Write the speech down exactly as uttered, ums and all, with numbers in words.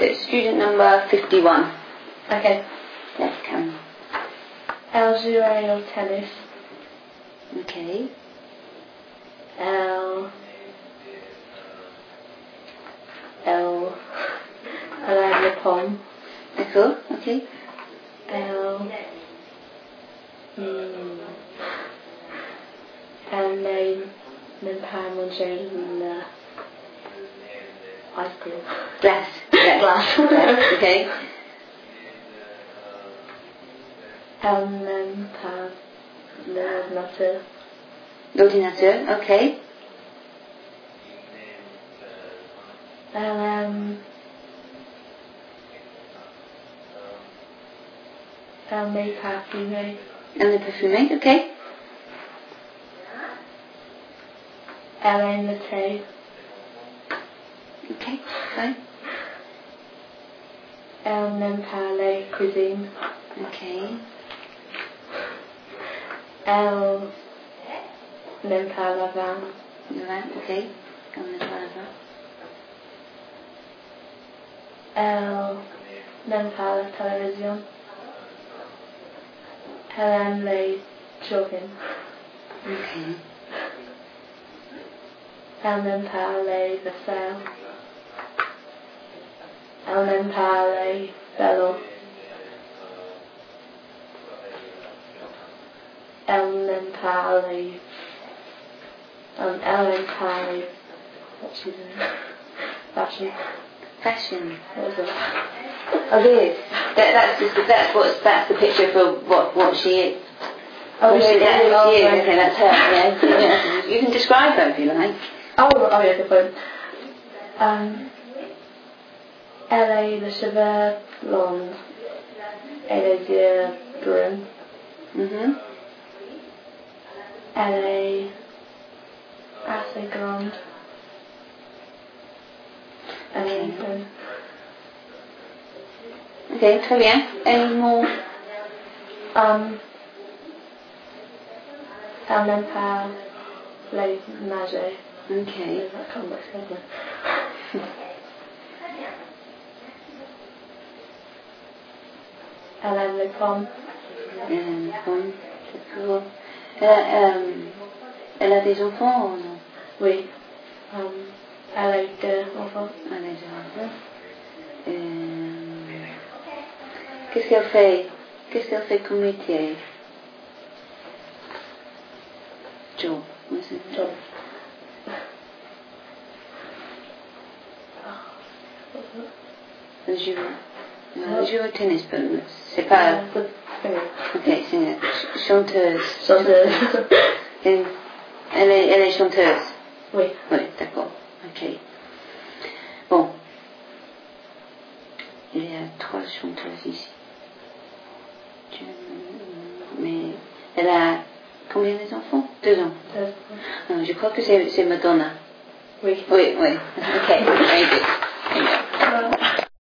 it's student number fifty-one. Okay. Yes, Karen. Elle jouait au tennis. Okay. Elle... Elle... Elle aime les pommes. D'accord, ok. Elle... Hmm, elle n'aime n'aime pas manger le ice cream. Glass. Yes. Glass. Glass, okay. Elle n'aime pas l'ordinateur. L'ordinateur, okay. Elle aime... Elle n'est pas fumée. Elle est parfumée, okay. Elle aime le thé. Okay, fine. Elle n'aime pas la cuisine. Okay. Elle n'aime pas la vin. Le vin, okay. Elle n'est pas le vin. Elle n'aime pas la télévision. Elle aime les jogging. Okay. Elle n'aime pas les vaisselles. Elle n'aime pas les vélos. Elle n'aime pas les... Um, elle n'aime pas les... What's she doing? Fashion. Fashion. What was that? Oh, yes. That, that's just that's what that's the picture for what what she is. Oh, What she, yeah, that's yeah, you. yeah. Okay, that's her. Yeah. Yeah. You can describe her if you like. Oh, oh yeah, good point. Um, elle a les cheveux blonds et les yeux bruns. Mhm. Elle est assez grande. Elle est brune. Okay, très bien. Any more? Um, elle n'aime pas les nager. Okay. That can't look good. Elle aime les pommes. Euh, bon, d'accord. Elle, a, euh, elle a des enfants ou non? Oui. Um, elle a deux enfants. Elle a des enfants. Euh, qu'est-ce qu'elle fait? Qu'est-ce qu'elle fait comme métier? Job. What's it? Job. Elle joue, elle joue au tennis, mais c'est pas... Uh, singer. Ok, singer. Ch- Chanteuse. Chanteuse. Et elle, est, elle est chanteuse. Oui. Oui, d'accord. Ok. Bon. Il y a trois chanteuses ici. Je- Mais elle a combien d'enfants? Deux ans. Deux. Ah, je crois que c'est, c'est Madonna. Oui. Oui, oui. Ok, very good.